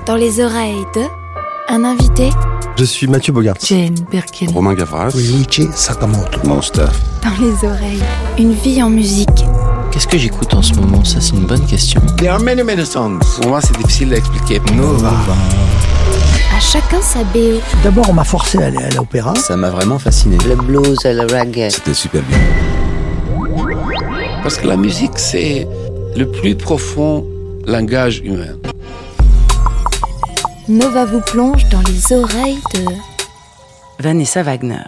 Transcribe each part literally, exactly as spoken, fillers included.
Dans les oreilles de un invité. Je suis Mathieu Bogart. Jane Birkin. Romain Gavras. Luigi Sakamoto. Mon stuff. Dans les oreilles, une vie en musique. Qu'est-ce que j'écoute en ce moment? Ça, c'est une bonne question. There are many, many songs. Pour moi, c'est difficile d'expliquer. Nova. À chacun sa B O. D'abord, on m'a forcé à aller à l'opéra. Ça m'a vraiment fasciné. Le blues, le reggae. C'était super bien. Parce que la musique, c'est le plus profond langage humain. Nova vous plonge dans les oreilles de Vanessa Wagner.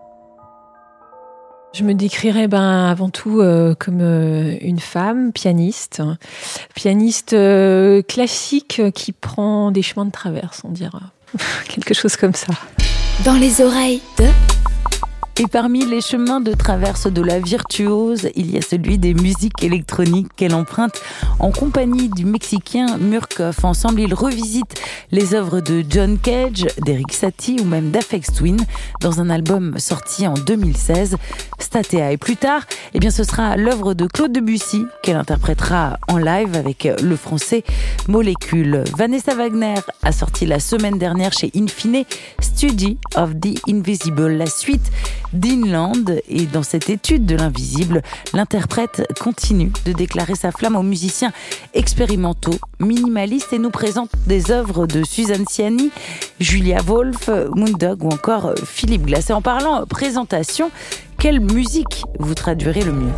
Je me décrirais ben, avant tout euh, comme euh, une femme pianiste, pianiste euh, classique qui prend des chemins de traverse, on dira. Quelque chose comme ça. Dans les oreilles de... Et parmi les chemins de traverse de la virtuose, il y a celui des musiques électroniques qu'elle emprunte en compagnie du Mexicain Murkoff. Ensemble, ils revisitent les œuvres de John Cage, d'Eric Satie ou même d'Aphex Twin dans un album sorti en deux mille seize, Statea. Et plus tard, eh bien, ce sera l'œuvre de Claude Debussy qu'elle interprétera en live avec le français Molécule. Vanessa Wagner a sorti la semaine dernière chez Infine Study of the Invisible, la suite d'Inland, et dans cette étude de l'invisible, l'interprète continue de déclarer sa flamme aux musiciens expérimentaux, minimalistes, et nous présente des œuvres de Suzanne Ciani, Julia Wolf, Moondog ou encore Philippe Glass. Et en parlant présentation, quelle musique vous traduirez le mieux ?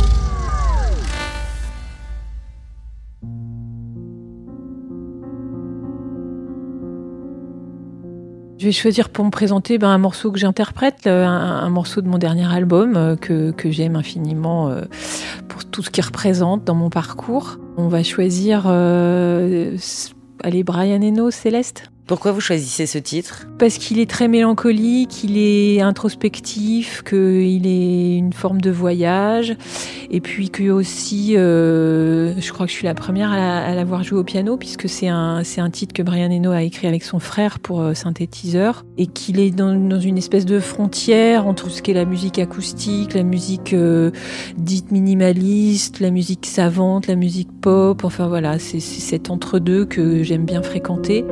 Je vais choisir pour me présenter ben, un morceau que j'interprète, un, un morceau de mon dernier album euh, que, que j'aime infiniment euh, pour tout ce qu'il représente dans mon parcours. On va choisir euh, allez, Brian Eno, Céleste. Pourquoi vous choisissez ce titre ? Parce qu'il est très mélancolique, il est introspectif, qu'il est une forme de voyage, et puis que aussi, euh, je crois que je suis la première à, à l'avoir joué au piano, puisque c'est un, c'est un titre que Brian Eno a écrit avec son frère pour euh, synthétiseur, et qu'il est dans, dans une espèce de frontière entre ce qu'est la musique acoustique, la musique euh, dite minimaliste, la musique savante, la musique pop, enfin voilà, c'est, c'est cet entre-deux que j'aime bien fréquenter.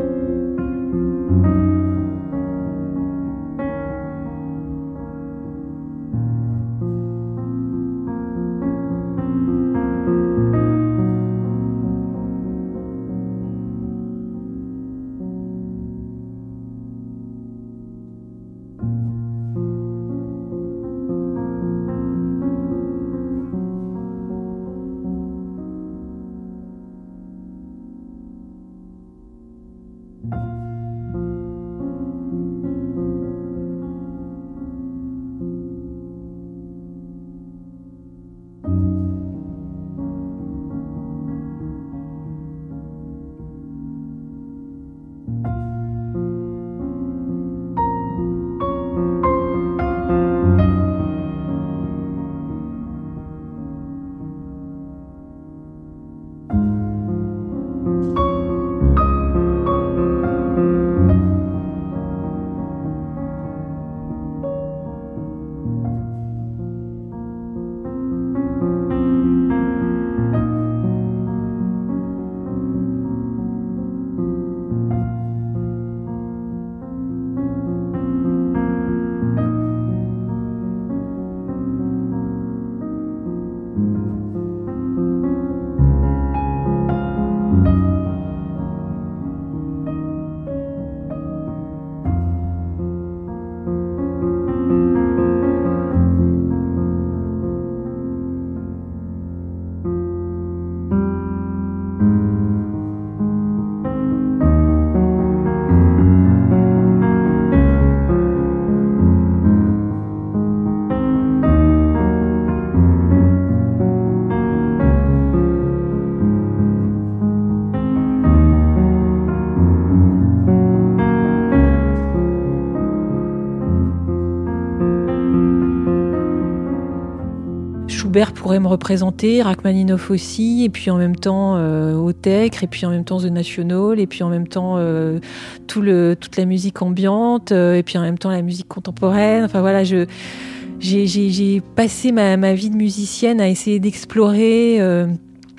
Schubert pourrait me représenter, Rachmaninoff aussi, et puis en même temps euh, Autekre, et puis en même temps The National, et puis en même temps euh, tout le, toute la musique ambiante, euh, et puis en même temps la musique contemporaine. Enfin voilà, je, j'ai, j'ai, j'ai passé ma, ma vie de musicienne à essayer d'explorer euh,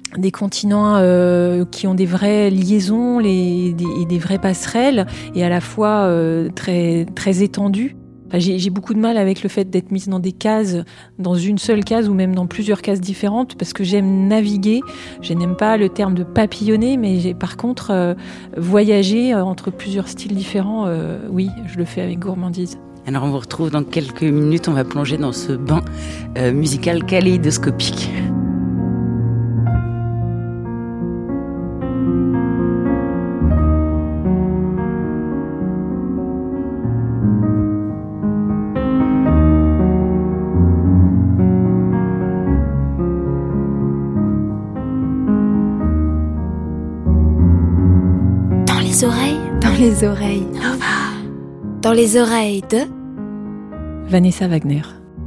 des continents euh, qui ont des vraies liaisons les, des, et des vraies passerelles, et à la fois euh, très, très étendues. Enfin, j'ai, j'ai beaucoup de mal avec le fait d'être mise dans des cases, dans une seule case ou même dans plusieurs cases différentes, parce que j'aime naviguer. Je n'aime pas le terme de papillonner, mais j'ai, par contre, euh, voyager euh, entre plusieurs styles différents, euh, oui, je le fais avec gourmandise. Alors on vous retrouve dans quelques minutes, on va plonger dans ce bain euh, musical kaléidoscopique. Dans les oreilles, dans les oreilles, Nova. Dans les oreilles de Vanessa Wagner.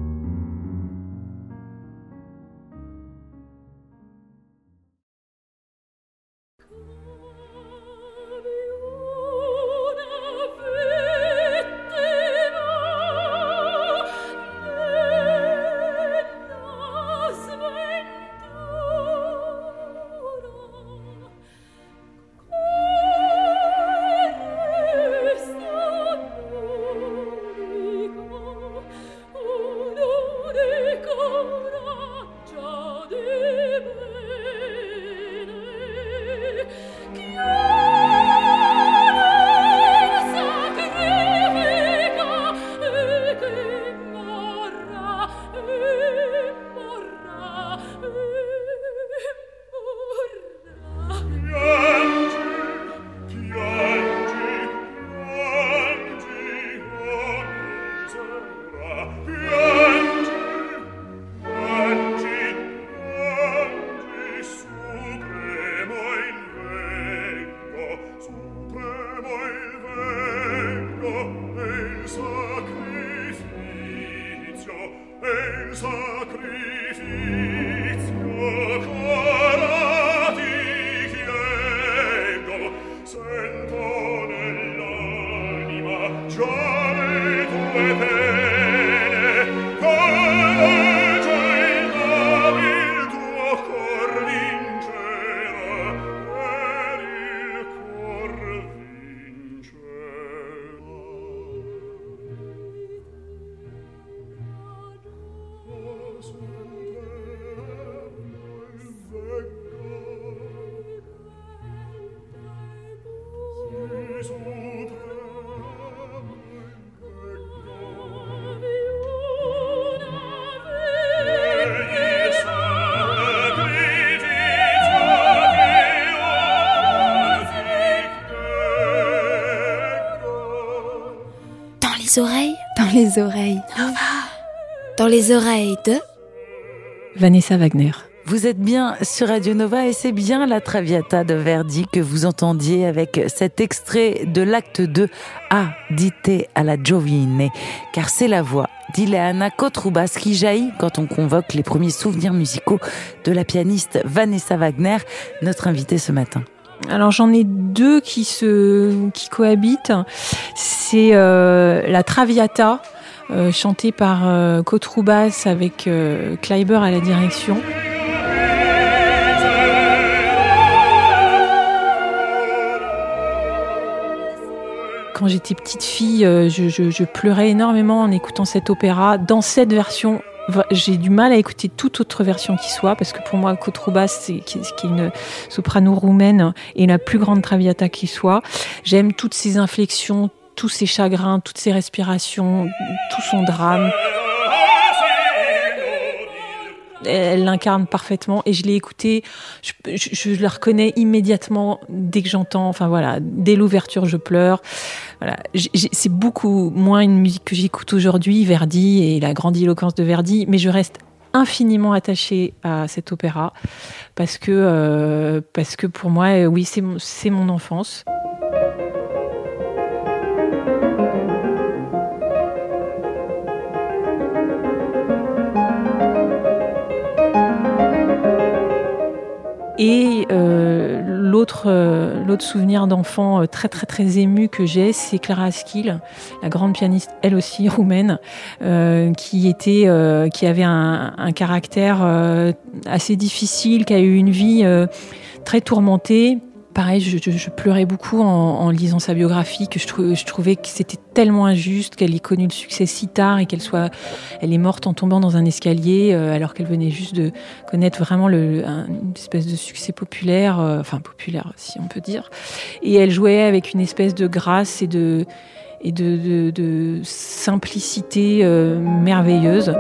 les oreilles, dans les oreilles, Nova. Dans les oreilles de Vanessa Wagner. Vous êtes bien sur Radio Nova et c'est bien la Traviata de Verdi que vous entendiez avec cet extrait de l'acte deux A dite alla giovine, car c'est la voix d'Ileana Kotroubas qui jaillit quand on convoque les premiers souvenirs musicaux de la pianiste Vanessa Wagner, notre invitée ce matin. Alors j'en ai deux qui se qui cohabitent. C'est euh, la Traviata euh, chantée par euh, Kotroubas avec euh, Kleiber à la direction. Quand j'étais petite fille, je, je, je pleurais énormément en écoutant cet opéra. Dans cette version, j'ai du mal à écouter toute autre version qui soit, parce que pour moi, Kotroubas, c'est, qui, qui est une soprano roumaine et la plus grande Traviata qui soit. J'aime toutes ses inflexions, tous ses chagrins, toutes ses respirations, tout son drame. Elle l'incarne parfaitement et je l'ai écoutée, je, je, je la reconnais immédiatement dès que j'entends, enfin voilà, dès l'ouverture je pleure. Voilà, j'ai, c'est beaucoup moins une musique que j'écoute aujourd'hui, Verdi et la grandiloquence de Verdi, mais je reste infiniment attachée à cet opéra parce que, euh, parce que pour moi, oui, c'est mon, c'est mon enfance. Et euh, l'autre, euh, l'autre souvenir d'enfant très très très ému que j'ai, c'est Clara Askill, la grande pianiste, elle aussi roumaine, euh, qui était, euh, qui avait un, un caractère euh, assez difficile, qui a eu une vie euh, très tourmentée. Pareil, je, je, je pleurais beaucoup en, en lisant sa biographie, que je, trou, je trouvais que c'était tellement injuste qu'elle ait connu le succès si tard et qu'elle soit, elle est morte en tombant dans un escalier euh, alors qu'elle venait juste de connaître vraiment le, un, une espèce de succès populaire, euh, enfin populaire si on peut dire. Et elle jouait avec une espèce de grâce et de, et de, de, de simplicité euh, merveilleuse.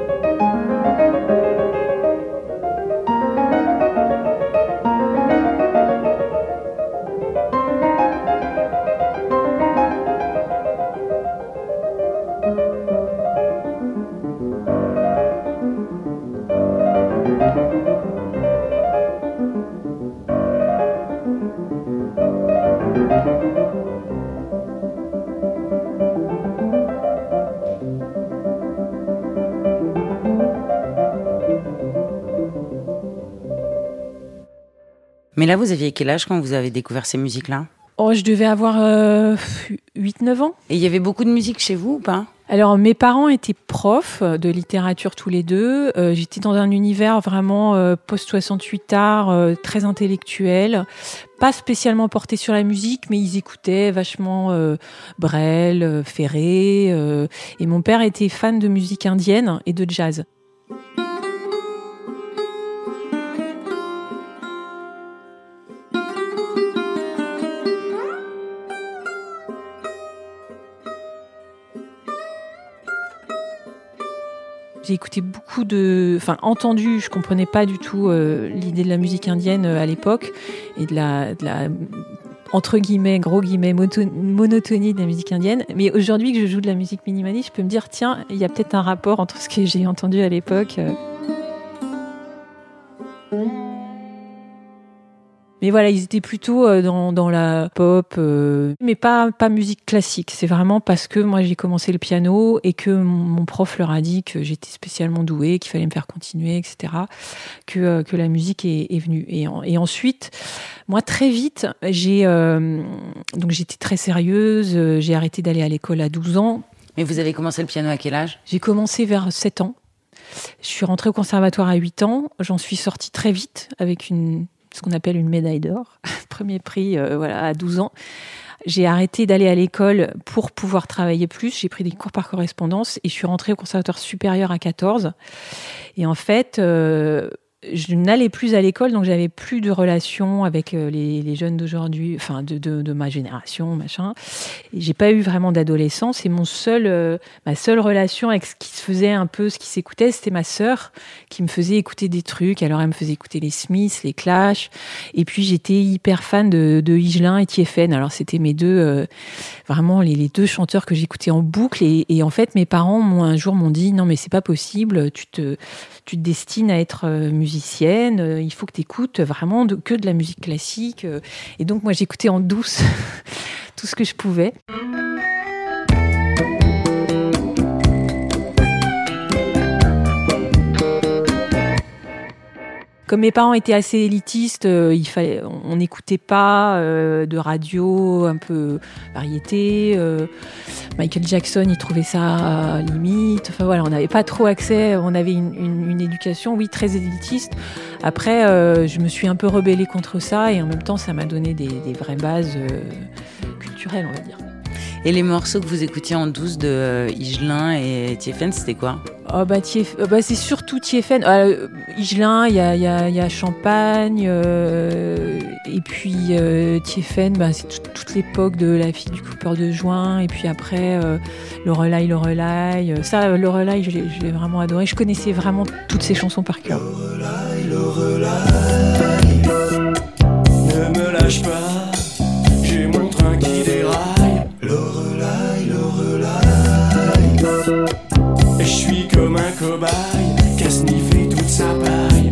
Mais là, vous aviez quel âge quand vous avez découvert ces musiques-là ? Oh, je devais avoir euh, huit neuf ans. Et il y avait beaucoup de musique chez vous ou pas ? Alors, mes parents étaient profs de littérature tous les deux. Euh, j'étais dans un univers vraiment euh, post-soixante-huit art, euh, très intellectuel. Pas spécialement porté sur la musique, mais ils écoutaient vachement euh, Brel, euh, Ferré. Euh, et mon père était fan de musique indienne et de jazz. J'ai écouté beaucoup de... Enfin, entendu, je comprenais pas du tout euh, l'idée de la musique indienne euh, à l'époque et de la, de la, entre guillemets, gros guillemets, moto- monotonie de la musique indienne. Mais aujourd'hui que je joue de la musique minimaliste, je peux me dire, tiens, il y a peut-être un rapport entre ce que j'ai entendu à l'époque. Euh... Mais voilà, ils étaient plutôt dans, dans la pop, euh, mais pas, pas musique classique. C'est vraiment parce que moi, j'ai commencé le piano et que mon, mon prof leur a dit que j'étais spécialement douée, qu'il fallait me faire continuer, et cetera, que, euh, que la musique est, est venue. Et, en, et ensuite, moi, très vite, j'ai, euh, donc j'étais très sérieuse, j'ai arrêté d'aller à l'école à douze ans. Mais vous avez commencé le piano à quel âge ? J'ai commencé vers sept ans. Je suis rentrée au conservatoire à huit ans. J'en suis sortie très vite avec une... ce qu'on appelle une médaille d'or, premier prix euh, voilà, à douze ans. J'ai arrêté d'aller à l'école pour pouvoir travailler plus. J'ai pris des cours par correspondance et je suis rentrée au conservatoire supérieur à quatorze. Et en fait, euh, je n'allais plus à l'école, donc j'avais plus de relations avec les, les jeunes d'aujourd'hui, enfin de, de, de ma génération, machin. Et j'ai pas eu vraiment d'adolescence. Et mon seul, euh, ma seule relation avec ce qui se faisait un peu, ce qui s'écoutait, c'était ma sœur qui me faisait écouter des trucs. Alors elle me faisait écouter les Smiths, les Clash. Et puis j'étais hyper fan de, de Higelin et Thieffen. Alors c'était mes deux, euh, vraiment les, les deux chanteurs que j'écoutais en boucle. Et, et en fait, mes parents m'ont un jour m'ont dit non mais c'est pas possible, tu te, tu te destines à être musicien. musicienne, il faut que tu écoutes vraiment de, que de la musique classique. Et donc, moi, j'écoutais en douce tout ce que je pouvais. Comme mes parents étaient assez élitistes, euh, il fallait, on n'écoutait pas euh, de radio un peu variété. Euh, Michael Jackson, il trouvait ça limite. Enfin voilà, on n'avait pas trop accès. On avait une, une, une éducation, oui, très élitiste. Après, euh, je me suis un peu rebellée contre ça et en même temps, ça m'a donné des, des vraies bases euh, culturelles, on va dire. Et les morceaux que vous écoutiez en douce de euh, Higelin et Thieffen, c'était quoi ? Oh bah, Thief... bah c'est surtout Thieffen. Euh, Higelin, il y a, y, a, y a Champagne, euh, et puis euh, Thieffen, bah, c'est tout, toute l'époque de La fille du coupeur de joint, et puis après euh, Lorelai, Lorelai. Ça, Lorelai, je l'ai, je l'ai vraiment adoré. Je connaissais vraiment toutes ces chansons par cœur. Lorelai, Lorelai, ne me lâche pas, j'ai mon train qui déraille. Lorelai, Lorelai, je suis comme un cobaye qui a sniffé toute sa paille.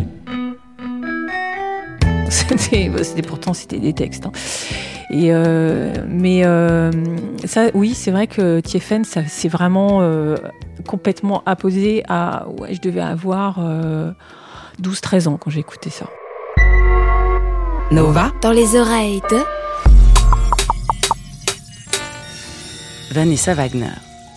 C'était, bah, c'était pourtant c'était des textes. Hein. Et euh, mais euh, ça, oui, c'est vrai que Thieffen, ça, c'est vraiment euh, complètement apposé à. Ouais, je devais avoir euh, douze treize ans quand j'ai écouté ça. Nova dans les oreilles de Vanessa Wagner.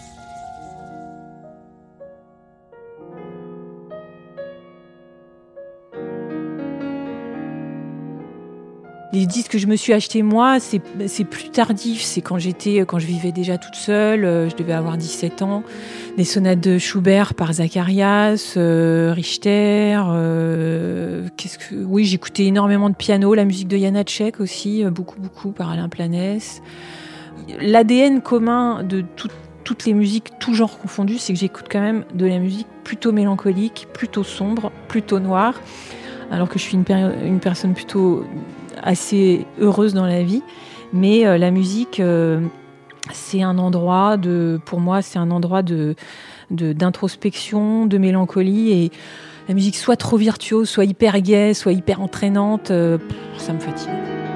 Les disques que je me suis achetés moi, c'est, c'est plus tardif. C'est quand j'étais, quand je vivais déjà toute seule. Je devais avoir dix-sept ans. Des sonates de Schubert par Zacharias, euh, Richter. Euh, qu'est-ce que, oui, j'écoutais énormément de piano, la musique de Janacek aussi, beaucoup, beaucoup par Alain Planès. L'A D N commun de tout, toutes les musiques, tous genres confondus, c'est que j'écoute quand même de la musique plutôt mélancolique, plutôt sombre, plutôt noire. Alors que je suis une, péri- une personne plutôt assez heureuse dans la vie, mais euh, la musique, euh, c'est un endroit de, pour moi, c'est un endroit de, de d'introspection, de mélancolie, et la musique soit trop virtuose, soit hyper gaie, soit hyper entraînante, euh, pff, ça me fatigue.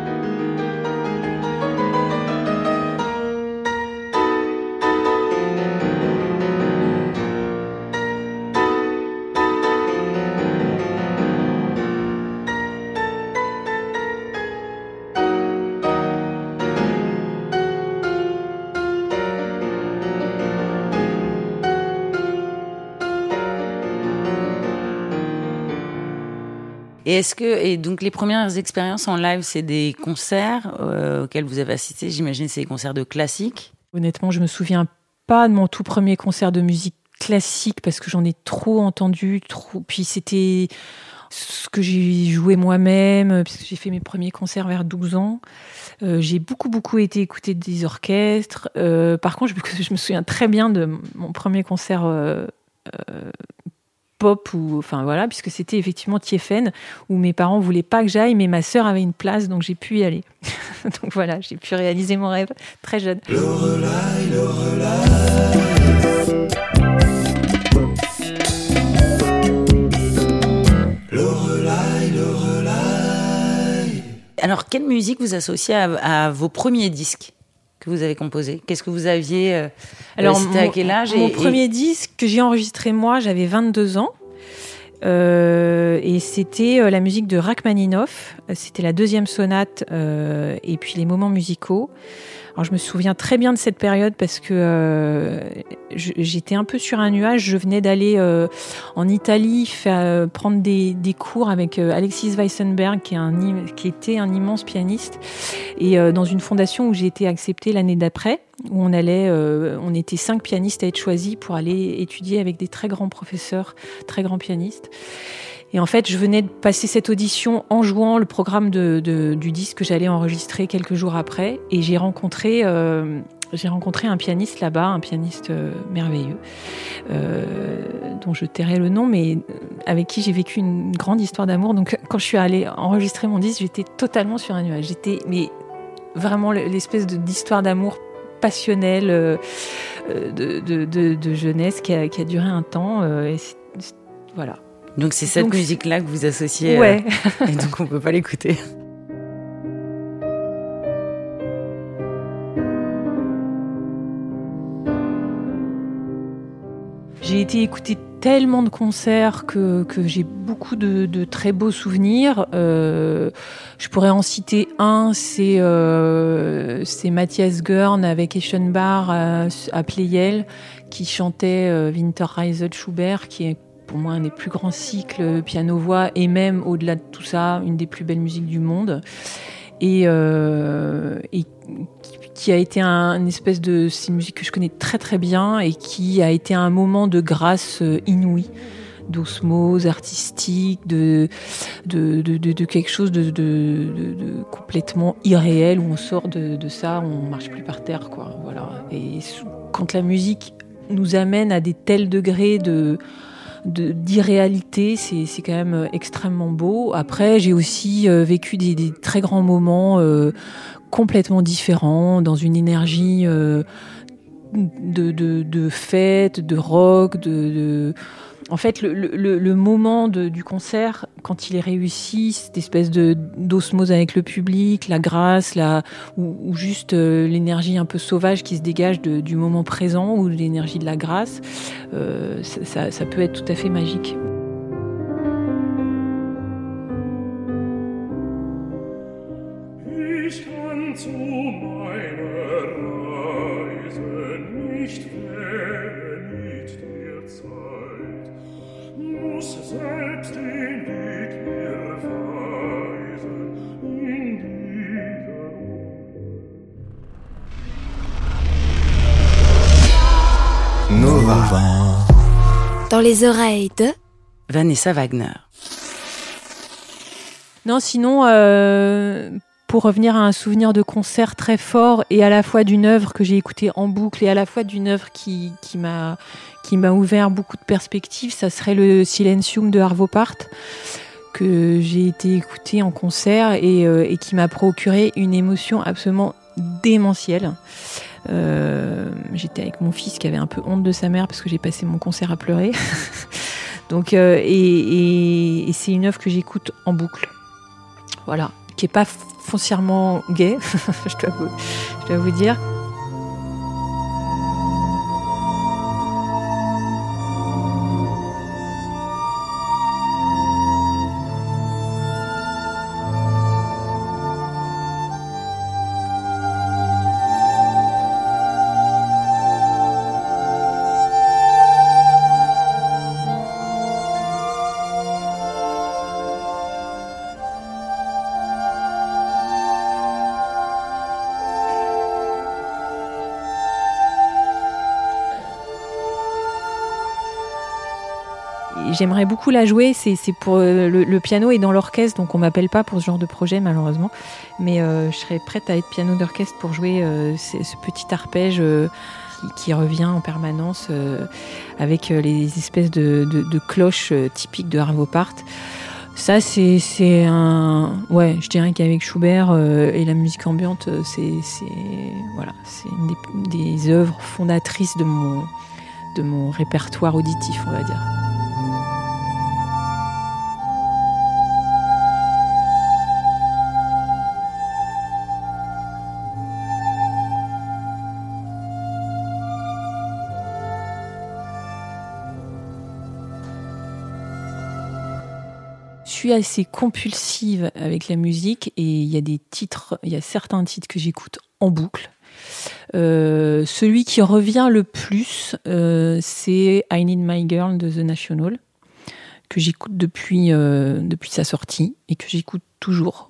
Et est-ce que et donc les premières expériences en live, c'est des concerts euh, auxquels vous avez assisté? J'imagine c'est des concerts de classique. Honnêtement, je me souviens pas de mon tout premier concert de musique classique parce que j'en ai trop entendu, trop. Puis c'était ce que j'ai joué moi-même, puisque j'ai fait mes premiers concerts vers douze ans. Euh, j'ai beaucoup beaucoup été écouter des orchestres. Euh, par contre, je, je me souviens très bien de mon premier concert. Euh, euh, pop ou enfin voilà, puisque c'était effectivement Tiefen où mes parents voulaient pas que j'aille, mais ma sœur avait une place, donc j'ai pu y aller. Donc voilà, j'ai pu réaliser mon rêve très jeune. Lorelai, Lorelai. Lorelai, Lorelai. Alors, quelle musique vous associez à, à vos premiers disques que vous avez composés? Qu'est-ce que vous aviez euh, Alors, c'était mon, à quel âge? Mon et, premier et... disque que j'ai enregistré moi, j'avais vingt-deux ans. Euh, et c'était euh, la musique de Rachmaninoff. C'était la deuxième sonate euh, et puis les moments musicaux. Alors je me souviens très bien de cette période parce que euh, je, j'étais un peu sur un nuage. Je venais d'aller euh, en Italie faire, euh, prendre des, des cours avec euh, Alexis Weissenberg, qui, est un, qui était un immense pianiste, et euh, dans une fondation où j'ai été acceptée l'année d'après, où on allait, euh, on était cinq pianistes à être choisis pour aller étudier avec des très grands professeurs, très grands pianistes. Et en fait, je venais de passer cette audition en jouant le programme de, de, du disque que j'allais enregistrer quelques jours après. Et j'ai rencontré, euh, j'ai rencontré un pianiste là-bas, un pianiste euh, merveilleux, euh, dont je tairai le nom, mais avec qui j'ai vécu une grande histoire d'amour. Donc, quand je suis allée enregistrer mon disque, j'étais totalement sur un nuage. J'étais, mais vraiment l'espèce de, d'histoire d'amour passionnelle euh, de, de, de, de jeunesse qui a, qui a duré un temps. Euh, et c'est, c'est, voilà. Donc c'est cette donc, musique-là que vous associez, ouais. euh, et donc on peut pas l'écouter. J'ai été écouter tellement de concerts que, que j'ai beaucoup de, de très beaux souvenirs. Euh, je pourrais en citer un, c'est, euh, c'est Matthias Görn avec Eschenbach à, à Pleyel qui chantait euh, Winterreise de Schubert, qui est pour moi un des plus grands cycles piano-voix, et même au-delà de tout ça, une des plus belles musiques du monde. Et, euh, et qui a été un, une espèce de... C'est une musique que je connais très très bien et qui a été un moment de grâce inouïe, d'osmose artistique, de, de, de, de, de quelque chose de, de, de, de complètement irréel, où on sort de, de ça, on marche plus par terre, quoi. Voilà. Et quand la musique nous amène à des tels degrés de... De, d'irréalité, c'est, c'est quand même extrêmement beau. Après, j'ai aussi euh, vécu des, des très grands moments euh, complètement différents, dans une énergie euh, de, de, de fête, de rock, de... de... En fait, le, le, le moment de, du concert, quand il est réussi, cette espèce de, d'osmose avec le public, la grâce, la, ou, ou juste euh, l'énergie un peu sauvage qui se dégage de, du moment présent, ou l'énergie de la grâce, euh, ça, ça, ça peut être tout à fait magique. Nova. Dans les oreilles de Vanessa Wagner. Non, sinon, euh, pour revenir à un souvenir de concert très fort et à la fois d'une œuvre que j'ai écoutée en boucle et à la fois d'une œuvre qui, qui, m'a, qui m'a ouvert beaucoup de perspectives, ça serait le Silentium de Arvo Pärt, que j'ai été écouter en concert et, euh, et qui m'a procuré une émotion absolument démentielle. Euh, j'étais avec mon fils qui avait un peu honte de sa mère parce que j'ai passé mon concert à pleurer. Donc, euh, et, et, et c'est une œuvre que j'écoute en boucle. Voilà, qui est pas foncièrement gay, je dois vous, je dois vous dire. J'aimerais beaucoup la jouer, c'est, c'est pour euh, le, le piano est dans l'orchestre, donc on m'appelle pas pour ce genre de projet malheureusement, mais euh, je serais prête à être piano d'orchestre pour jouer euh, ce, ce petit arpège euh, qui, qui revient en permanence euh, avec euh, les espèces de, de, de cloches euh, typiques de Arvo Pärt. Ça c'est, c'est un... Ouais, je dirais qu'avec Schubert euh, et la musique ambiante, c'est, c'est, voilà, c'est une des, des œuvres fondatrices de mon, de mon répertoire auditif, on va dire. Je suis assez compulsive avec la musique et il y a des titres, il y a certains titres que j'écoute en boucle. Euh, celui qui revient le plus, euh, c'est I Need My Girl de The National, que j'écoute depuis, euh, depuis sa sortie et que j'écoute toujours.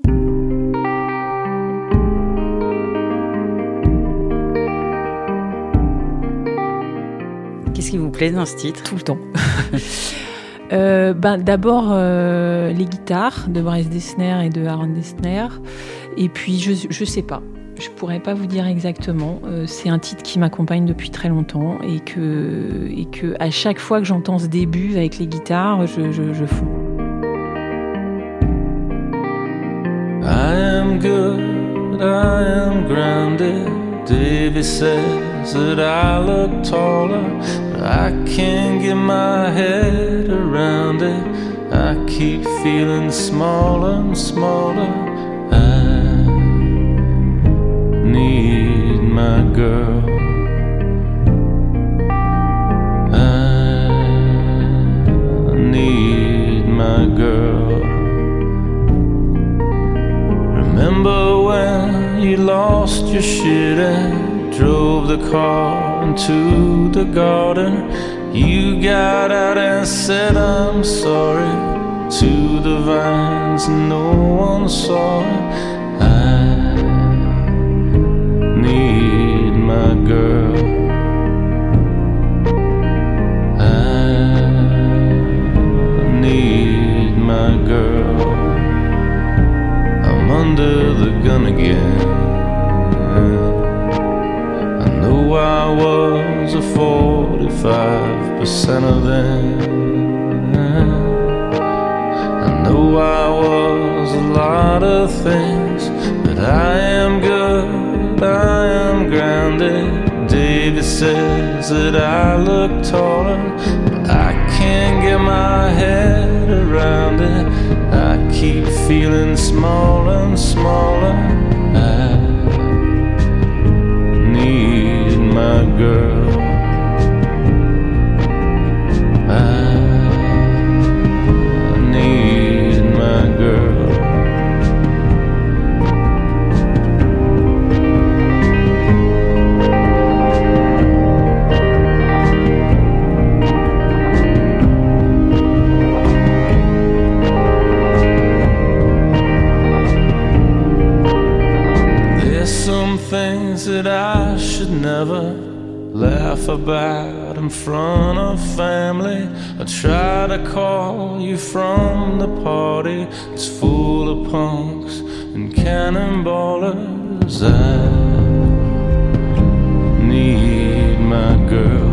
Qu'est-ce qui vous plaît dans ce titre ? Tout le temps. Euh, ben, d'abord euh, les guitares de Bryce Dessner et de Aaron Dessner, et puis je, je sais pas, je pourrais pas vous dire exactement. Euh, c'est un titre qui m'accompagne depuis très longtemps et que, et que à chaque fois que j'entends ce début avec les guitares, je, je, je fonds. I am good, I am grounded. Davy says that I look taller, but I can't get my head around it. I keep feeling smaller and smaller. I need my girl. I need my girl. Remember when you lost your shit and drove the car into the garden? You got out and said I'm sorry to the vines, no one saw it. I need my girl. I need my girl. I'm under the gun again. I know I was a forty-five percent of them. I know I was a lot of things, but I am good, I am grounded. David says that I look taller, but I can't get my head around it. I keep feeling smaller and smaller. I need my girl. I need my girl. There's some things that I should never laugh about in front of family. I try to call you from the party. It's full of punks and cannonballers. I need my girl.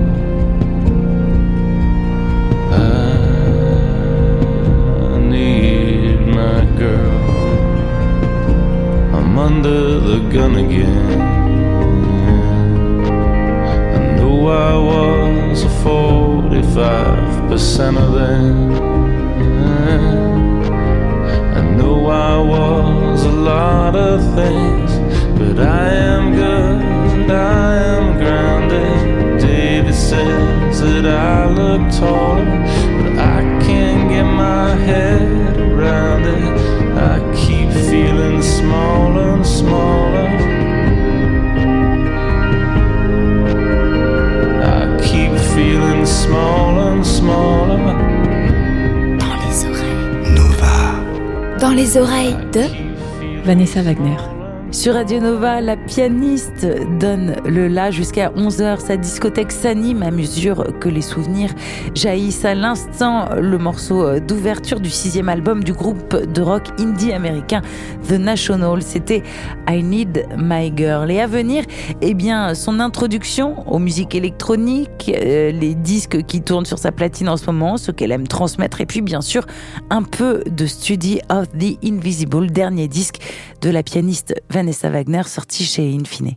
I need my girl. I'm under the gun again. I know I was a forty-five percent of them. I know I was a lot of things, but I am good, I am grounded. David says that I look taller, but I can't get my head around it. I keep feeling smaller and smaller. I keep feeling smaller and smaller. Dans les oreilles. Nova. Dans les oreilles de Vanessa Wagner. Sur Radio Nova, la pianiste donne le la jusqu'à onze heures. Sa discothèque s'anime à mesure que les souvenirs jaillissent. À l'instant, le morceau d'ouverture du sixième album du groupe de rock indie américain The National. C'était I Need My Girl. Et à venir, eh bien, son introduction aux musiques électroniques, euh, les disques qui tournent sur sa platine en ce moment, ce qu'elle aime transmettre, et puis bien sûr, un peu de Study of the Invisible, dernier disque de la pianiste Vanessa Wagner, sorti chez Infine.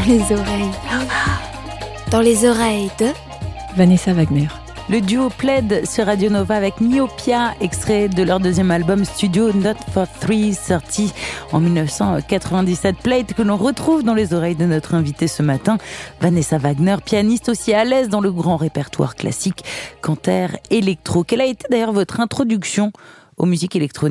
dans les oreilles. Dans les oreilles de Vanessa Wagner. Le duo plaide sur Radio Nova avec Myopia, extrait de leur deuxième album studio Not for Three, sorti en dix-neuf cent quatre-vingt-dix-sept. Plaid que l'on retrouve dans les oreilles de notre invitée ce matin, Vanessa Wagner, pianiste aussi à l'aise dans le grand répertoire classique cantaire électro. Quelle a été d'ailleurs votre introduction aux musiques électroniques ?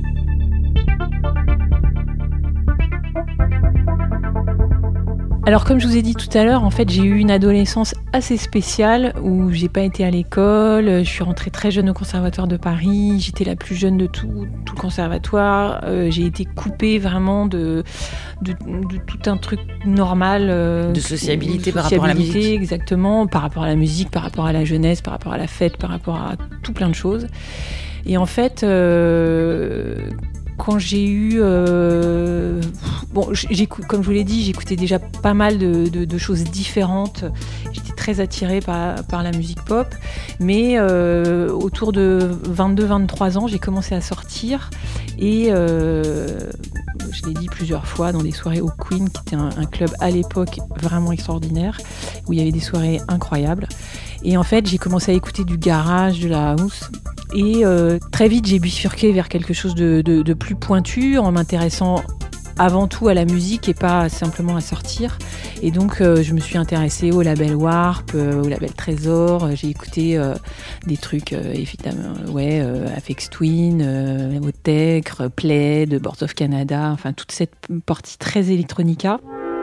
Alors comme je vous ai dit tout à l'heure, en fait j'ai eu une adolescence assez spéciale où j'ai pas été à l'école, je suis rentrée très jeune au conservatoire de Paris, j'étais la plus jeune de tout, tout le conservatoire, euh, j'ai été coupée vraiment de, de, de tout un truc normal. Euh, de sociabilité de par rapport à la musique. Exactement, par rapport à la musique, par rapport à la jeunesse, par rapport à la fête, par rapport à tout plein de choses. Et en fait... Euh, Quand j'ai eu, euh, bon, comme je vous l'ai dit, j'écoutais déjà pas mal de, de, de choses différentes. J'étais très attirée par, par la musique pop, mais euh, autour de vingt-deux vingt-trois ans, j'ai commencé à sortir et euh, je l'ai dit plusieurs fois dans des soirées au Queen, qui était un, un club à l'époque vraiment extraordinaire, où il y avait des soirées incroyables. Et en fait, j'ai commencé à écouter du garage, de la house. Et euh, très vite, j'ai bifurqué vers quelque chose de, de, de plus pointu, en m'intéressant avant tout à la musique et pas simplement à sortir. Et donc, euh, je me suis intéressée au label Warp, euh, au label Trésor. J'ai écouté euh, des trucs, euh, évidemment, ouais, euh, Aphex Twin, euh, Otech, Plaid, Boards of Canada, enfin toute cette partie très électronica.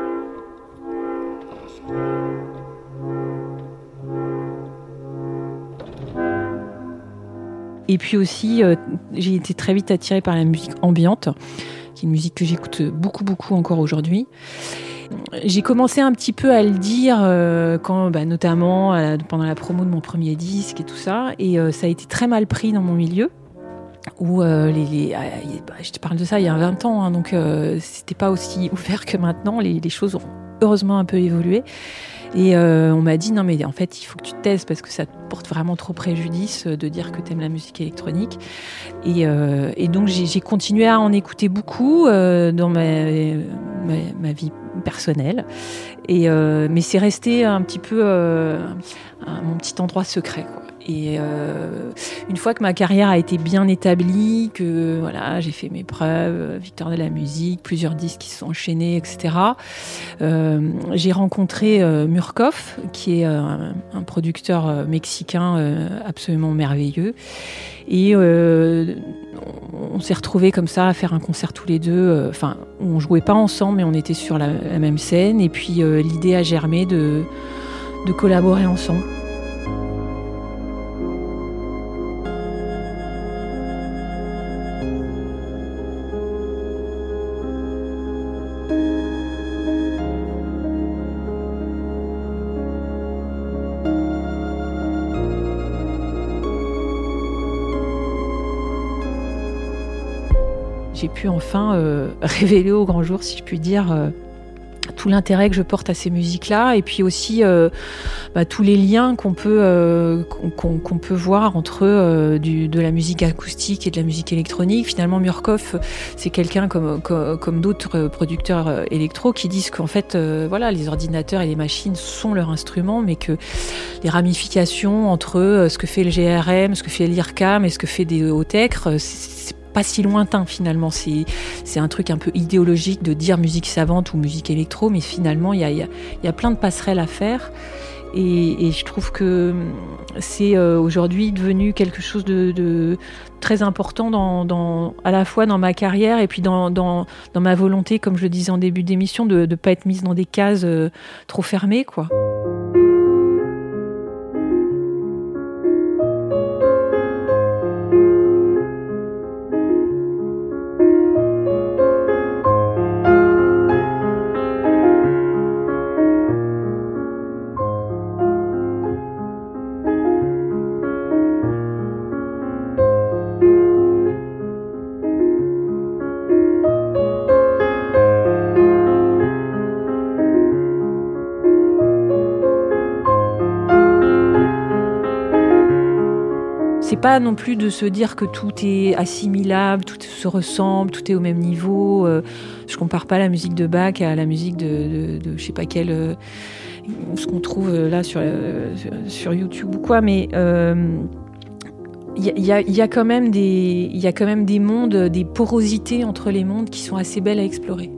Et puis aussi, euh, j'ai été très vite attirée par la musique ambiante, qui est une musique que j'écoute beaucoup, beaucoup encore aujourd'hui. J'ai commencé un petit peu à le dire, euh, quand, bah, notamment à la, pendant la promo de mon premier disque et tout ça, et euh, ça a été très mal pris dans mon milieu. Où euh, les, les ah, bah, je te parle de ça il y a vingt ans, hein, donc euh, c'était pas aussi ouvert que maintenant. Les, les choses ont heureusement un peu évolué. Et euh, on m'a dit non mais en fait il faut que tu te taises parce que ça te porte vraiment trop préjudice de dire que t'aimes la musique électronique. Et, euh, et donc j'ai, j'ai continué à en écouter beaucoup euh, dans ma, ma, ma vie personnelle. Et euh, mais c'est resté un petit peu euh, un, mon petit endroit secret, quoi. Et euh, une fois que ma carrière a été bien établie, que voilà, j'ai fait mes preuves, victoire de la musique, plusieurs disques qui se sont enchaînés, et cetera. Euh, j'ai rencontré euh, Murkoff, qui est euh, un, un producteur euh, mexicain euh, absolument merveilleux. Et euh, on s'est retrouvés comme ça à faire un concert tous les deux. Enfin, euh, on jouait pas ensemble, mais on était sur la, la même scène. Et puis euh, l'idée a germé de, de collaborer ensemble. J'ai pu enfin euh, révéler au grand jour, si je puis dire, euh, tout l'intérêt que je porte à ces musiques-là, et puis aussi euh, bah, tous les liens qu'on peut, euh, qu'on, qu'on peut voir entre euh, du, de la musique acoustique et de la musique électronique. Finalement, Murkoff, c'est quelqu'un comme, comme, comme d'autres producteurs électro qui disent qu'en fait, euh, voilà, les ordinateurs et les machines sont leurs instruments, mais que les ramifications entre euh, ce que fait le G R M, ce que fait l'I R C A M et ce que fait des Otech, c'est, c'est pas si lointain finalement. C'est, c'est un truc un peu idéologique de dire musique savante ou musique électro, mais finalement il y a, y a, y a plein de passerelles à faire. Et, et je trouve que c'est euh, aujourd'hui devenu quelque chose de, de très important dans, dans, à la fois dans ma carrière et puis dans, dans, dans ma volonté, comme je le disais en début d'émission, de ne pas être mise dans des cases euh, trop fermées, quoi. C'est pas non plus de se dire que tout est assimilable, tout se ressemble, tout est au même niveau. Euh, je compare pas la musique de Bach à la musique de, de, de je sais pas quelle, euh, ce qu'on trouve là sur, euh, sur YouTube ou quoi, mais il euh, y, y, a, y a quand même des, il y a quand même des mondes, des porosités entre les mondes qui sont assez belles à explorer.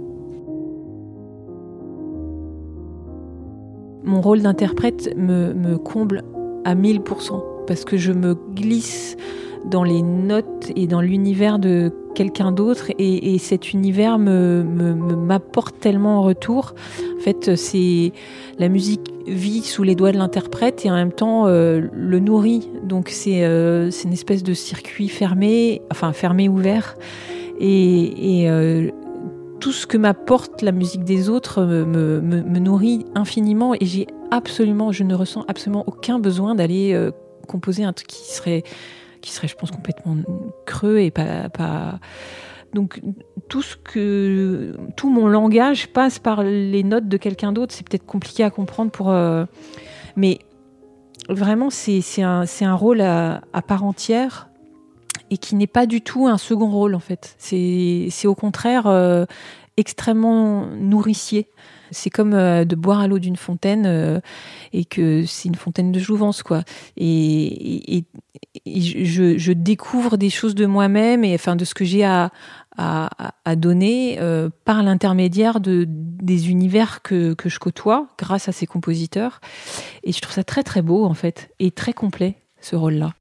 Mon rôle d'interprète me, me comble à mille pour cent parce que je me glisse dans les notes et dans l'univers de quelqu'un d'autre et, et cet univers me, me, me, m'apporte tellement en retour. En fait, c'est la musique vit sous les doigts de l'interprète et en même temps euh, le nourrit. Donc c'est, euh, c'est une espèce de circuit fermé, enfin fermé ouvert et, et euh, tout ce que m'apporte la musique des autres me, me, me nourrit infiniment et j'ai absolument, je ne ressens absolument aucun besoin d'aller euh, composer un truc qui serait, qui serait, je pense, complètement creux et pas, pas... Donc tout ce que, tout mon langage passe par les notes de quelqu'un d'autre. C'est peut-être compliqué à comprendre pour, euh... mais vraiment c'est, c'est un, c'est un rôle à, à part entière. Et qui n'est pas du tout un second rôle, en fait. C'est, c'est au contraire euh, extrêmement nourricier. C'est comme euh, de boire à l'eau d'une fontaine euh, et que c'est une fontaine de jouvence, quoi. Et, et, et je, je découvre des choses de moi-même et enfin de ce que j'ai à, à, à donner euh, par l'intermédiaire de, des univers que, que je côtoie grâce à ces compositeurs. Et je trouve ça très, très beau, en fait, et très complet, ce rôle-là.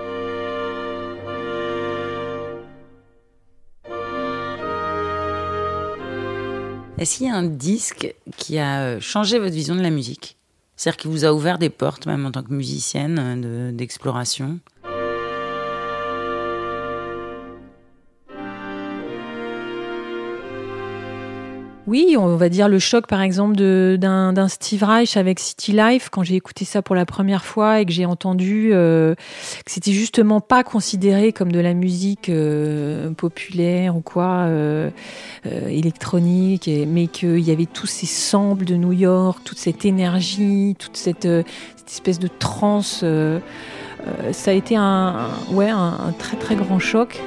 Est-ce qu'il y a un disque qui a changé votre vision de la musique ? C'est-à-dire qui vous a ouvert des portes, même en tant que musicienne, de, d'exploration ? Oui, on va dire le choc, par exemple, de, d'un, d'un Steve Reich avec City Life, quand j'ai écouté ça pour la première fois et que j'ai entendu euh, que c'était justement pas considéré comme de la musique euh, populaire ou quoi, euh, euh, électronique, et, mais qu'il y avait tous ces samples de New York, toute cette énergie, toute cette, euh, cette espèce de trance. Euh, euh, ça a été un, un, ouais, un, un très très grand choc.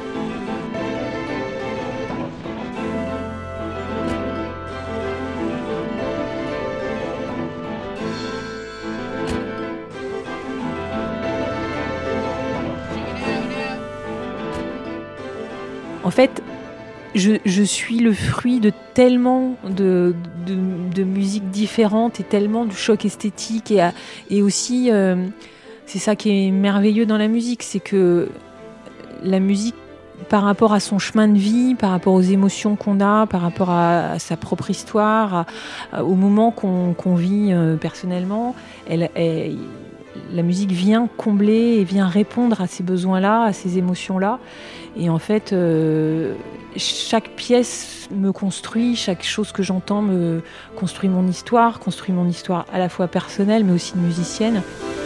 En fait, je, je suis le fruit de tellement de, de, de musiques différentes et tellement du choc esthétique. Et, et aussi, euh, c'est ça qui est merveilleux dans la musique, c'est que la musique, par rapport à son chemin de vie, par rapport aux émotions qu'on a, par rapport à, à sa propre histoire, à, à, au moment qu'on, qu'on vit euh, personnellement, elle, elle, la musique vient combler et vient répondre à ces besoins-là, à ces émotions-là. Et en fait, euh, chaque pièce me construit, chaque chose que j'entends me construit mon histoire, construit mon histoire à la fois personnelle, mais aussi de musicienne.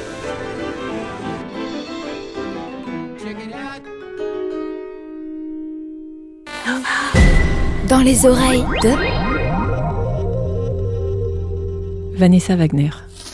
Dans les oreilles de Vanessa Wagner.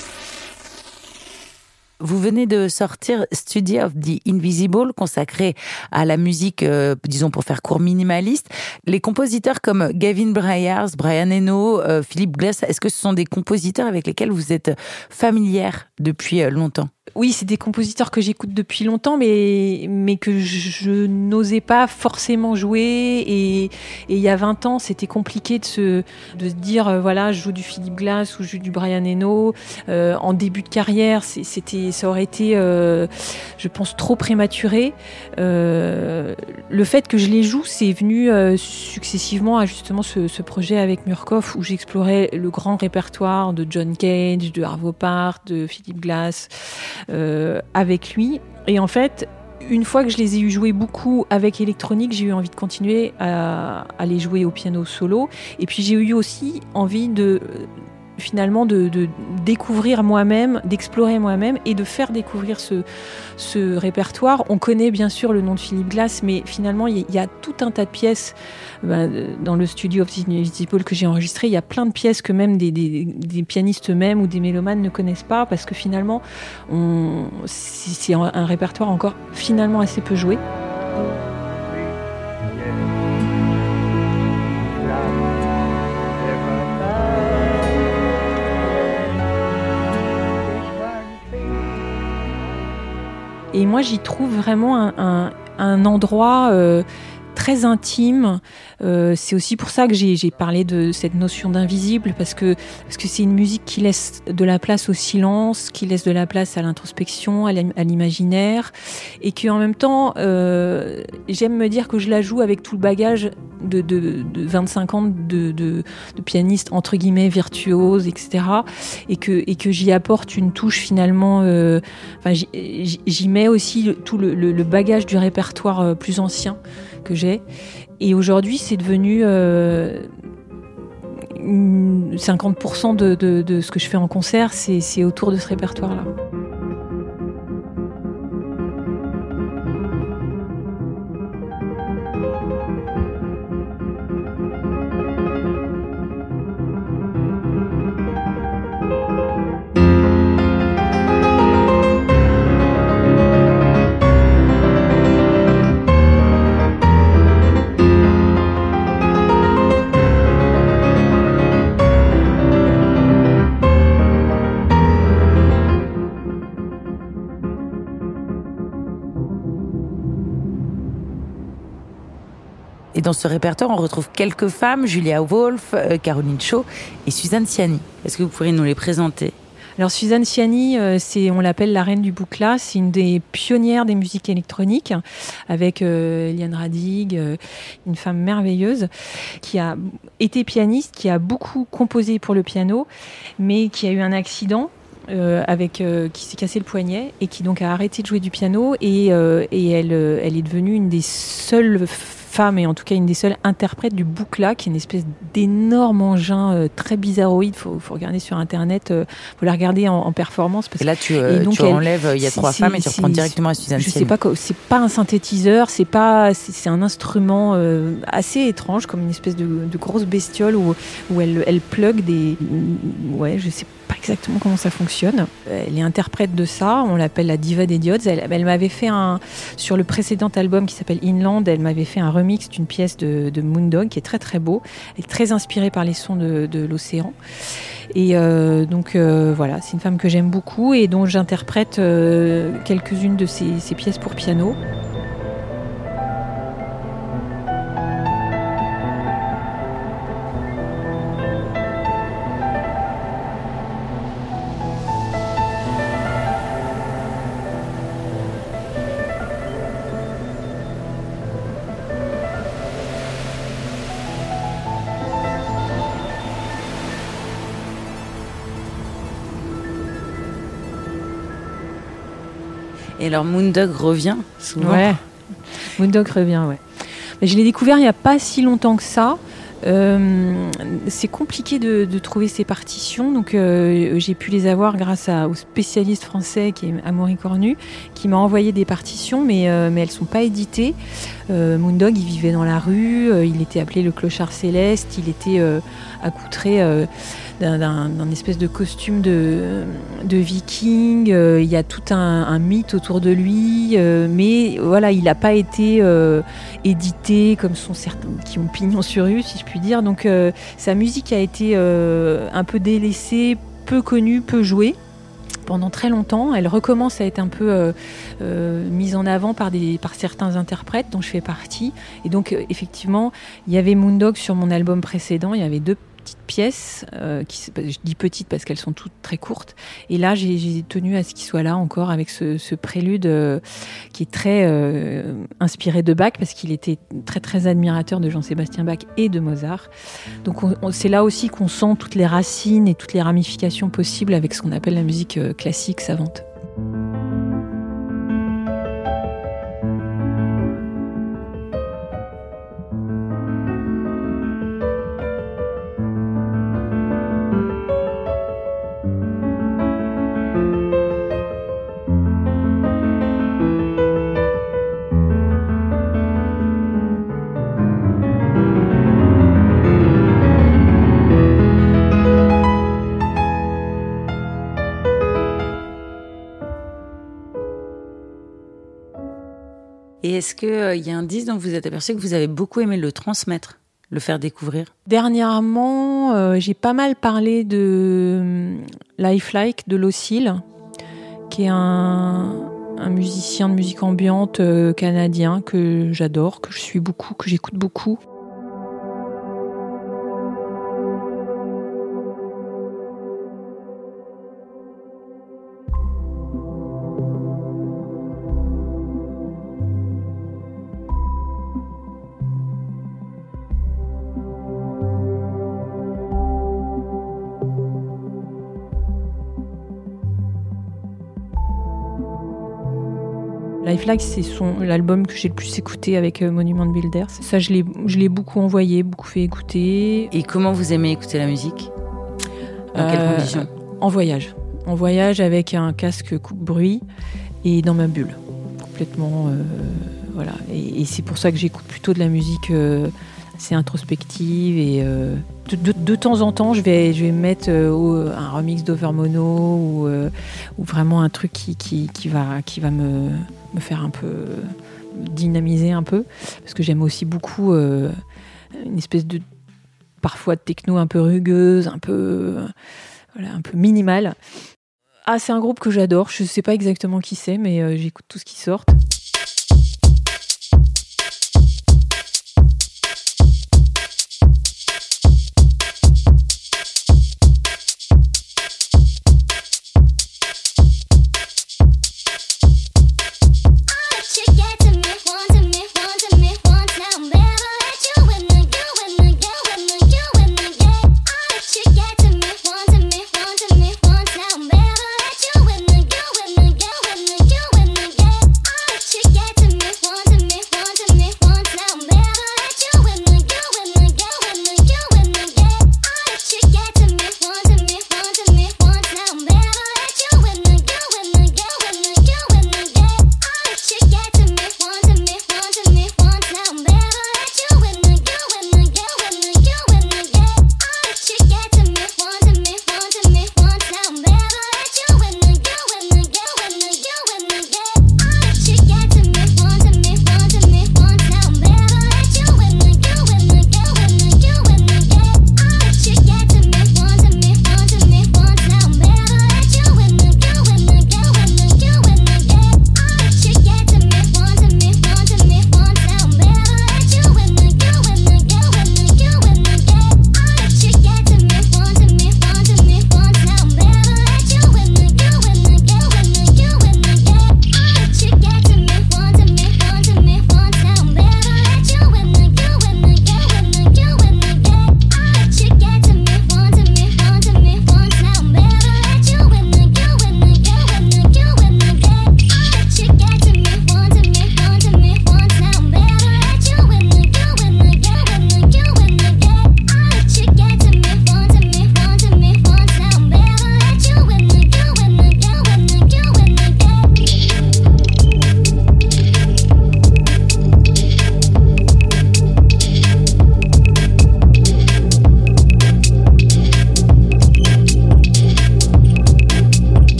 Vous venez de sortir Study of the Invisible, consacré à la musique, euh, disons pour faire court, minimaliste. Les compositeurs comme Gavin Bryars, Brian Eno, euh, Philip Glass, est-ce que ce sont des compositeurs avec lesquels vous êtes familière depuis longtemps ? Oui, c'est des compositeurs que j'écoute depuis longtemps, mais, mais que je, je n'osais pas forcément jouer. Et, et il y a vingt ans, c'était compliqué de se, de se dire, euh, voilà, je joue du Philip Glass ou je joue du Brian Eno. Euh, en début de carrière, c'était, ça aurait été, euh, je pense, trop prématuré. Euh, le fait que je les joue, c'est venu euh, successivement à justement ce, ce projet avec Murkoff, où j'explorais le grand répertoire de John Cage, de Arvo Part, de Philip Glass, Euh, avec lui. Et en fait, une fois que je les ai eu joués beaucoup avec électronique, j'ai eu envie de continuer à, à les jouer au piano solo. Et puis j'ai eu aussi envie de, finalement de, de découvrir moi-même, d'explorer moi-même et de faire découvrir ce, ce répertoire. On connaît bien sûr le nom de Philip Glass, mais finalement il y, y a tout un tas de pièces ben, dans le studio of the Invisible que j'ai enregistré. Il y a plein de pièces que même des, des, des pianistes eux-mêmes ou des mélomanes ne connaissent pas, parce que finalement on, c'est, c'est un, un répertoire encore finalement assez peu joué. Et moi, j'y trouve vraiment un, un, un endroit euh, très intime. Euh, c'est aussi pour ça que j'ai, j'ai parlé de cette notion d'invisible, parce que, parce que c'est une musique qui laisse de la place au silence, qui laisse de la place à l'introspection, à l'imaginaire, et qui en même temps, euh, j'aime me dire que je la joue avec tout le bagage de, de, de vingt-cinq ans de, de, de pianiste entre guillemets virtuose, et cetera. Et que, et que j'y apporte une touche finalement. Euh, enfin, j'y, j'y mets aussi le, tout le, le, le bagage du répertoire euh, plus ancien que j'ai. Et aujourd'hui, c'est devenu euh, cinquante pour cent de, de, de ce que je fais en concert, c'est, c'est autour de ce répertoire-là. Et dans ce répertoire, on retrouve quelques femmes, Julia Wolf, euh, Caroline Shaw et Suzanne Ciani. Est-ce que vous pourriez nous les présenter ? Alors Suzanne Ciani, euh, c'est, on l'appelle la reine du boucla, c'est une des pionnières des musiques électroniques, avec euh, Eliane Radig, euh, une femme merveilleuse, qui a été pianiste, qui a beaucoup composé pour le piano, mais qui a eu un accident. Euh, avec euh, qui s'est cassé le poignet et qui donc a arrêté de jouer du piano et, euh, et elle, euh, elle est devenue une des seules femmes, et en tout cas une des seules interprètes du boucla, qui est une espèce d'énorme engin euh, très bizarroïde. Faut, faut regarder sur internet, euh, faut la regarder en, en performance. Parce et là tu, euh, et donc, tu elle, enlèves, il y a trois femmes et tu reprends directement à Suzanne Je Ciani. sais pas, c'est pas un synthétiseur, c'est pas, c'est, c'est un instrument euh, assez étrange, comme une espèce de, de grosse bestiole où, où elle, elle plug des, ouais, je sais pas. pas exactement comment ça fonctionne. Elle est interprète de ça, on l'appelle la diva des diodes. Elle, elle m'avait fait un, sur le précédent album qui s'appelle Inland, elle m'avait fait un remix d'une pièce de, de Moondog qui est très très beau. Elle est très inspirée par les sons de, de l'océan. Et euh, donc euh, voilà, c'est une femme que j'aime beaucoup et dont j'interprète euh, quelques-unes de ses, ses pièces pour piano. Et alors Moondog revient souvent. Ouais, Moondog revient, ouais. Mais je l'ai découvert il n'y a pas si longtemps que ça. Euh, c'est compliqué de, de trouver ces partitions, donc euh, j'ai pu les avoir grâce à, au spécialiste français qui est Amaury Cornu, qui m'a envoyé des partitions, mais, euh, mais elles ne sont pas éditées. Euh, Moondog, il vivait dans la rue, euh, il était appelé le clochard céleste, il était euh, accoutré euh, d'un, d'un, d'un espèce de costume de, de viking, euh, il y a tout un, un mythe autour de lui, euh, mais voilà, il n'a pas été euh, édité comme sont certains qui ont pignon sur rue, si je puis dire. Donc euh, sa musique a été euh, un peu délaissée, peu connue, peu jouée pendant très longtemps. Elle recommence à être un peu euh, euh, mise en avant par, des, par certains interprètes dont je fais partie. Et donc euh, effectivement, il y avait Moondog sur mon album précédent, il y avait deux petites pièces, euh, qui, je dis petites parce qu'elles sont toutes très courtes, et là j'ai, j'ai tenu à ce qu'il soit là encore avec ce, ce prélude euh, qui est très euh, inspiré de Bach, parce qu'il était très très admirateur de Jean-Sébastien Bach et de Mozart. Donc on, on, c'est là aussi qu'on sent toutes les racines et toutes les ramifications possibles avec ce qu'on appelle la musique euh, classique savante. Et est-ce qu'il euh, y a un disque dont vous êtes aperçu que vous avez beaucoup aimé le transmettre, le faire découvrir ? Dernièrement, euh, j'ai pas mal parlé de euh, Lifelike de Locille, qui est un, un musicien de musique ambiante euh, canadien que j'adore, que je suis beaucoup, que j'écoute beaucoup. Lifelike, c'est son, l'album que j'ai le plus écouté avec euh, Monument Builders. Ça, je l'ai, je l'ai beaucoup envoyé, beaucoup fait écouter. Et comment vous aimez écouter la musique ? Dans quelles Euh, conditions ? En voyage. En voyage avec un casque coupe-bruit et dans ma bulle. Complètement. Euh, voilà. Et, et c'est pour ça que j'écoute plutôt de la musique euh, assez introspective. Et euh, de, de, de temps en temps, je vais, je vais mettre euh, au- un remix d'Overmono ou, euh, ou vraiment un truc qui, qui, qui va, qui va me, me faire un peu dynamiser un peu. Parce que j'aime aussi beaucoup euh, une espèce de. Parfois de techno un peu rugueuse, un peu. Euh, Voilà, un peu minimal. Ah, c'est un groupe que j'adore. Je ne sais pas exactement qui c'est, mais euh, j'écoute tout ce qui sort.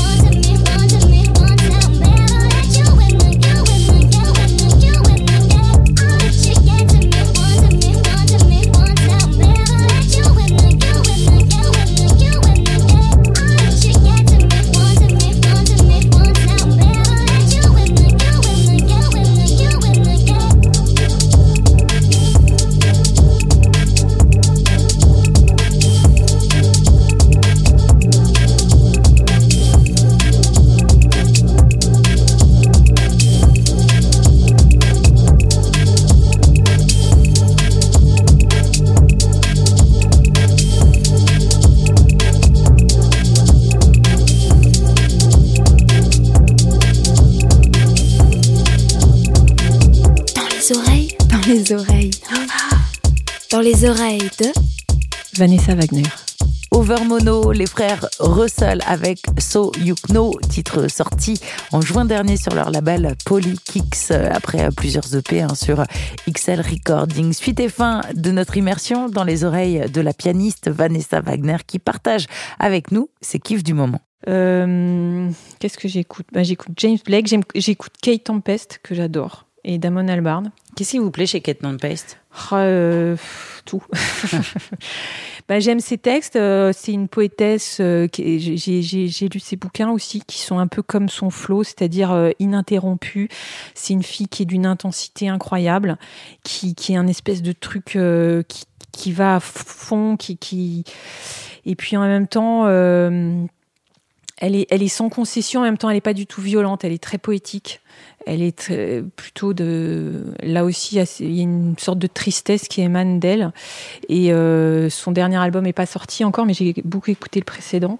les oreilles. Dans les oreilles de Vanessa Wagner. Over Mono, les frères Russell avec So You Know, titre sorti en juin dernier sur leur label Polykicks, après plusieurs E P hein, sur X L Recording. Suite et fin de notre immersion dans les oreilles de la pianiste Vanessa Wagner qui partage avec nous ses kiffs du moment. Euh, qu'est-ce que j'écoute ? bah, J'écoute James Blake, j'écoute Kate Tempest, que j'adore, et Damon Albarn. Qu'est-ce qui vous plaît chez Kate Tempest ? oh, euh, Tout. bah, j'aime ses textes, euh, c'est une poétesse, euh, qui, j'ai, j'ai, j'ai lu ses bouquins aussi, qui sont un peu comme son flow, c'est-à-dire euh, ininterrompu. C'est une fille qui est d'une intensité incroyable, qui, qui est un espèce de truc euh, qui, qui va à fond, qui, qui... et puis en même temps... Euh, Elle est, elle est sans concession, en même temps, elle n'est pas du tout violente, elle est très poétique. Elle est très, plutôt de... Là aussi, il y a une sorte de tristesse qui émane d'elle. Et euh, son dernier album n'est pas sorti encore, mais j'ai beaucoup écouté le précédent.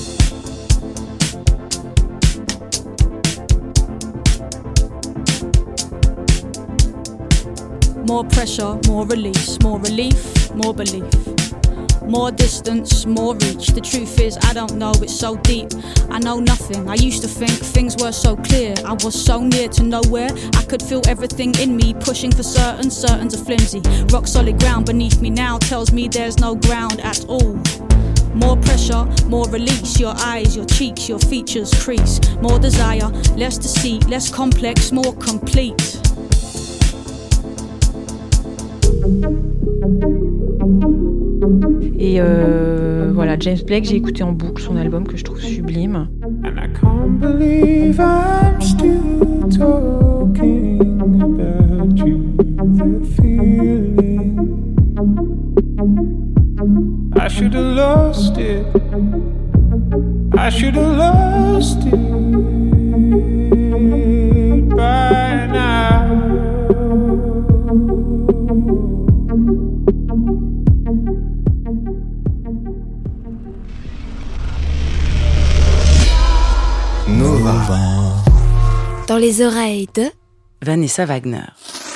More pressure, more release, more relief, more belief. More distance, more reach. The truth is, I don't know, it's so deep. I know nothing. I used to think things were so clear. I was so near to nowhere. I could feel everything in me, pushing for certain, certain's a flimsy. Rock solid ground beneath me now tells me there's no ground at all. More pressure, more release. Your eyes, your cheeks, your features crease. More desire, less deceit, less complex, more complete. Et euh, voilà, James Blake, j'ai écouté en boucle son album que je trouve sublime. And I can't believe I'm still talking about you, that feeling. I should have lost it. I should have lost it by now. Nova. Dans les oreilles de Vanessa Wagner.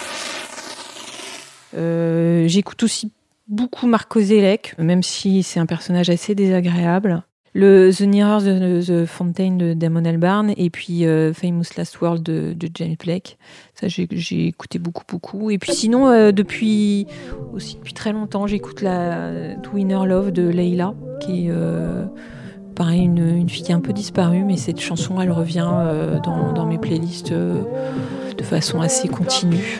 Euh, j'écoute aussi beaucoup Marco Zelek, même si c'est un personnage assez désagréable. Le The Nearer the, the Fountain de Damon Albarn et puis euh, Famous Last World de, de James Blake. Ça, j'ai, j'ai écouté beaucoup, beaucoup. Et puis sinon, euh, depuis aussi depuis très longtemps, j'écoute la To Inner Love de Leila, qui est euh, pareil, une, une fille qui est un peu disparue, mais cette chanson, elle revient euh, dans, dans mes playlists euh, de façon assez continue.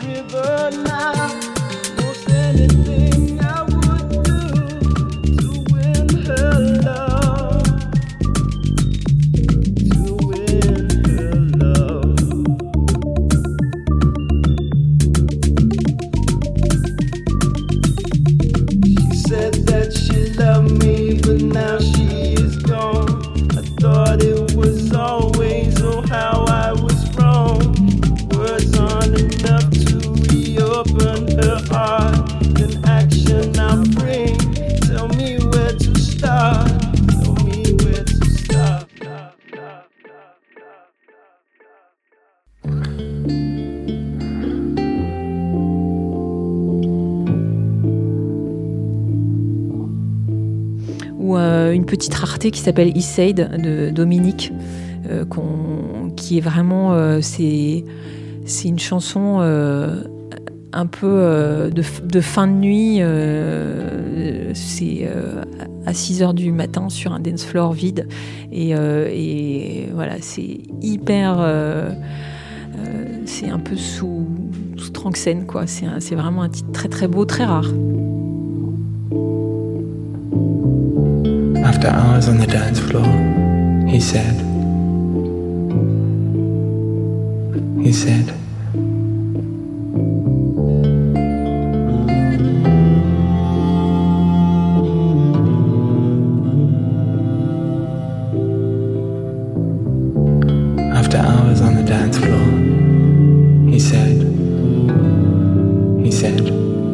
ou euh, une petite rareté qui s'appelle Eastside de Dominique, euh, qu'on, qui est vraiment, euh, c'est, c'est une chanson euh, un peu euh, de, de fin de nuit. Euh, c'est euh, à six heures du matin sur un dance floor vide, et, euh, et voilà, c'est hyper. Euh, euh, c'est un peu sous, sous Tranxène, quoi. C'est, un, c'est vraiment un titre très très beau, très rare. After hours on the dance floor, he said, he said, after hours on the dance floor, he said, he said,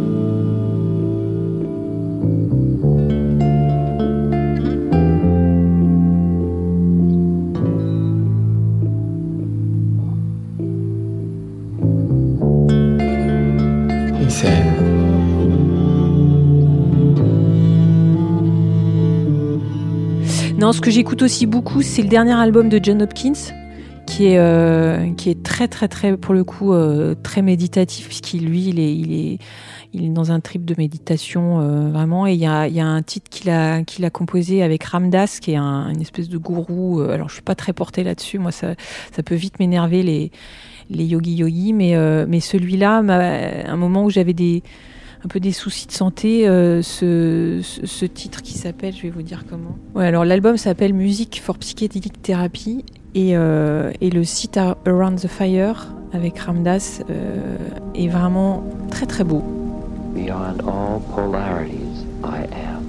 Non, ce que j'écoute aussi beaucoup, c'est le dernier album de John Hopkins, qui est euh, qui est très très très pour le coup euh, très méditatif, puisqu'il lui il est il est il est dans un trip de méditation euh, vraiment. Et il y a il y a un titre qu'il a qu'il a composé avec Ram Dass, qui est un, une espèce de gourou. Alors je suis pas très portée là-dessus, moi ça ça peut vite m'énerver les les yogi yogi, mais euh, mais celui-là, m'a, un moment où j'avais des un peu des soucis de santé, euh, ce, ce, ce titre qui s'appelle, je vais vous dire comment. Ouais, alors l'album s'appelle Music for Psychedelic Therapy, et, euh, et le site Around the Fire avec Ram Dass euh, est vraiment très très beau. Beyond all polarities, I am.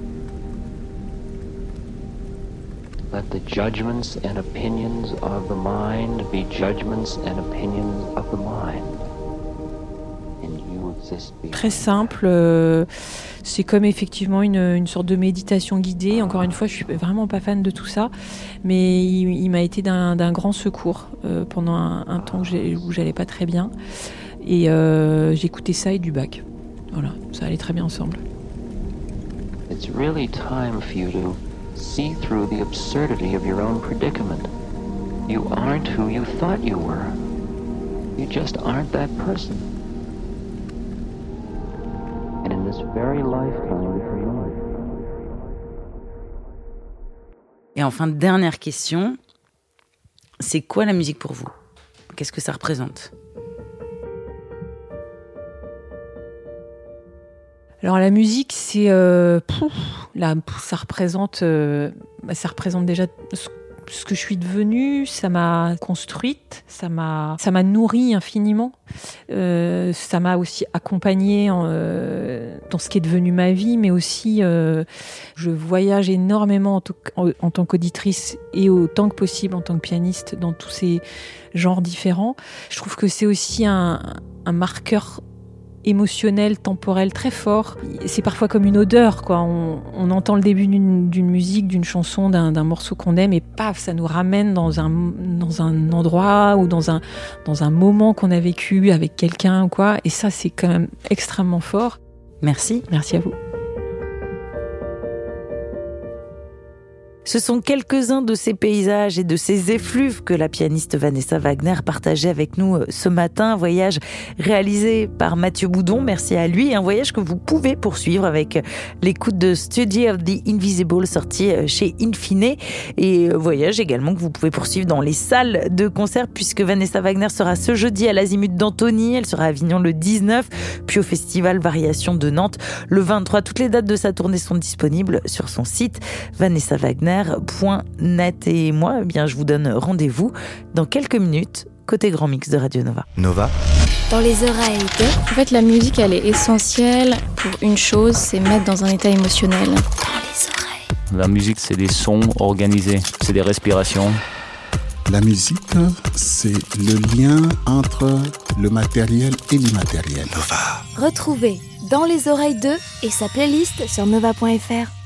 Let the judgments and opinions of the mind be judgments and opinions of the mind. Très simple, euh, c'est comme effectivement une, une sorte de méditation guidée. Encore une fois, je suis vraiment pas fan de tout ça, mais il, il m'a été d'un, d'un grand secours euh, pendant un, un temps où, j'ai, où j'allais pas très bien, et euh, j'écoutais ça et du Bach. Voilà, ça allait très bien ensemble. It's really time for you to see through the absurdity of your own predicament. You aren't who you thought you were. You just aren't that person. And in this very lifetime for yours. Et enfin, dernière question, c'est quoi la musique pour vous ? Qu'est-ce que ça représente ? Alors la musique, c'est euh, pouf, là, ça représente, euh, ça représente déjà ce, ce que je suis devenue. Ça m'a construite, ça m'a, ça m'a nourrie infiniment. Euh, ça m'a aussi accompagnée en, euh, dans ce qui est devenu ma vie, mais aussi euh, je voyage énormément en, t- en, en tant qu'auditrice et autant que possible en tant que pianiste dans tous ces genres différents. Je trouve que c'est aussi un, un marqueur émotionnel, temporel très fort. C'est parfois comme une odeur, quoi. On, on entend le début d'une, d'une musique, d'une chanson, d'un, d'un morceau qu'on aime, et paf, ça nous ramène dans un, dans un endroit ou dans un, dans un moment qu'on a vécu avec quelqu'un, quoi. Et ça, c'est quand même extrêmement fort. Merci. Merci à vous. Ce sont quelques-uns de ces paysages et de ces effluves que la pianiste Vanessa Wagner partageait avec nous ce matin. Un voyage réalisé par Mathieu Boudon, merci à lui. Un voyage que vous pouvez poursuivre avec l'écoute de Study of the Invisible, sorti chez Infine. Et voyage également que vous pouvez poursuivre dans les salles de concert, puisque Vanessa Wagner sera ce jeudi à l'Azimut d'Antony. Elle sera à Avignon le dix-neuf, puis au Festival Variation de Nantes le vingt-trois. Toutes les dates de sa tournée sont disponibles sur son site Vanessa Wagner point net. Et moi, eh bien, je vous donne rendez-vous dans quelques minutes côté Grand Mix de Radio Nova. Nova. Dans les oreilles de... En fait, la musique, elle est essentielle pour une chose, c'est mettre dans un état émotionnel. Dans les oreilles. La musique, c'est des sons organisés, c'est des respirations. La musique, c'est le lien entre le matériel et l'immatériel. Nova. Retrouvez Dans les oreilles de et sa playlist sur nova point f r.